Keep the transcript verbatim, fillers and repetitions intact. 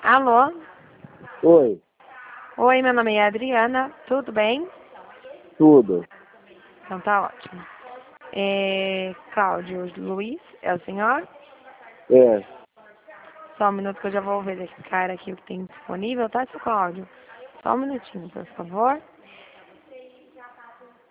Alô? Oi, Oi, meu nome é Adriana, tudo bem? tudo. Então tá ótimo. É, Cláudio Luiz, é o senhor? É, Só um minuto que eu já vou verificar aqui o que tem disponível, tá, seu Cláudio? Só um minutinho, por favor.